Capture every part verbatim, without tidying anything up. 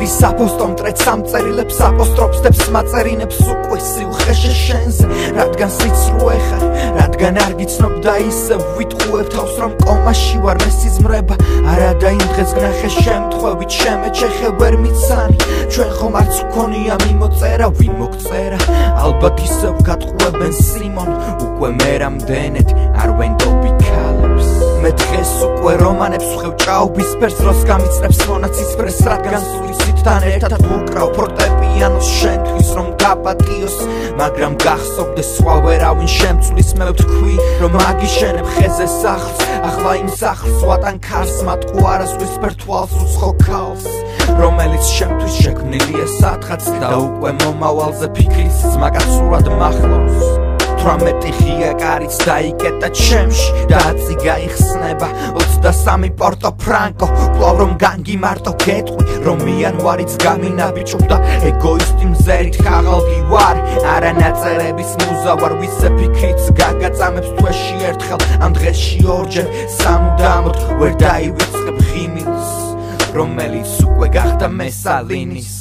ხედის აფოსტო მტრეთ სამწერილებს აპოსტროფსდებს მაწერინებს უკვე სიუხეშე შენზე რადგან სიცრუე ხარ რადგან არ გიცნობ და ისევ ვიტყუებ თავს რომ კომაში ვარ მესიზმრება არა და იმ დღეს გნახე შემთხვევით შემეჩეხე ვერ მიცანი ჩვენ ხომ არც გქონია მიმოწერა ვინ მოგწერა ალბათ ისევ გატყუებენ სიმონ უკვე მე რამდენად არ ვენდობი ქალებს მე დღეს უკვე რომანებს ვხევ ჭაობის ფერს დროს გამიწრებს მონაცისფერს რადგან სულისთან ერთად ვუკრავ ფორტეპიანოს შენთვის რომ გაპატიოს მაგრამ გახსოვდეს სხვა ვერავინ შემცვლის მე ვთქვი რომ აგიშენებ ხეზე სახლს ახლა იმ სახლს ვატან ქარს მატყუ არასვლისფერ თვალს უცხო ქალს რომელიც შემთვის შექმნილია სათხაც და უკვე მომავალზე ფიქრის ძმაკაცურად მახლავს თვრამეტი ღია კარიც დაიკეტა ჩემში და ათი გაიხსნება ოცდასამი პორტო ფრანკო კვლავ რომ განგი მარტო გეტყვი რომ იანვარიც გამინაბიჭობ და ეგოისტი მზერით ხაღალდი ვარ არა ნაწერების მუზა ვარ ვისე ფიქრიც გაგაწამებს თვეში ერთხელ ამ დღეში ორჯერ სამუდამოდ ვერ დაივიწყებ ღიმილს რომელიც უკვე გახდა მესალინის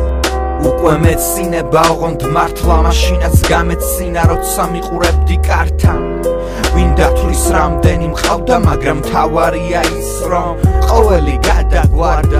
უკვე მეცინება ოღონდ მართლა მაშინაც გამეცინა როცა მიყურებდი კართან ვინ დათვლის რამდენი მყავდა მაგრამ მთავარია ის რომ ყოველი გადაგვარდა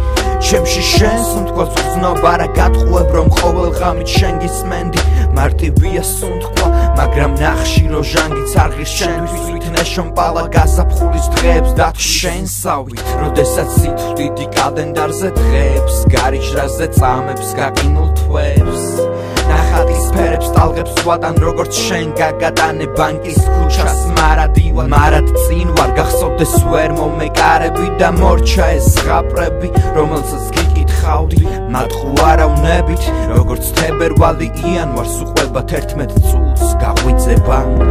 ჩემში შენს უმთქოს გრძნობა რა გატყუებ რომ ყოველ ღამით შენ გისმენდი მარტივია სუნთქვა მაგრამ ნახში რო ჟანგიც არ ღირს შენთვის ვითნეშონ პალა გასაფხულის დღეებს დათვი შენსავით როდესაც სითვლიდი კალენდარზე დღეებს გარიჟრაზე წამებს გაკინულ თვეებს ნახატის ფერებს ტალღებს ვატან როგორც შენ გაგატანე ბანკის ქუჩას მარადივარ მარად წინ ვარ გახსოვდეს ვერ მომეკარები და მორჩა ეს ზღაპრები რომელსაც გიკითხავდი მატყუ არავნებით როგორც თებერვალი იანვარს უყვებათ ერთმეტ წულს გაღვიძებამდე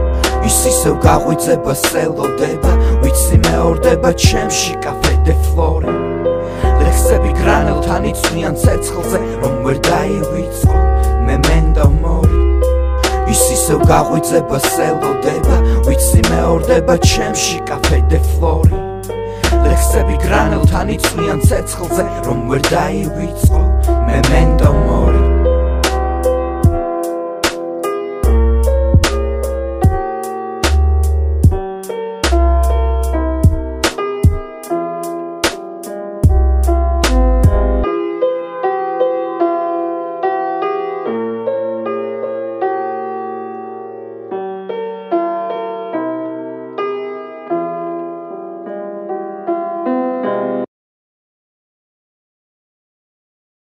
ის ისევ გაღვიძება სელოდება ვიცი მეორდება ჩემში კაფე დე ფლორი ლექსები გრანელთან იცვლიან ცეცხლზე რომ ვერ დაივიწყო მე მენდა მორი ის ისევ გაღვიძება სელოდება ვიცი მეორდება ჩემში კაფე დე ფლორი ლექსები გრანელთან იცვლიან ცეცხლზე რომ ვერ დაივიწყო მე მენდა მორი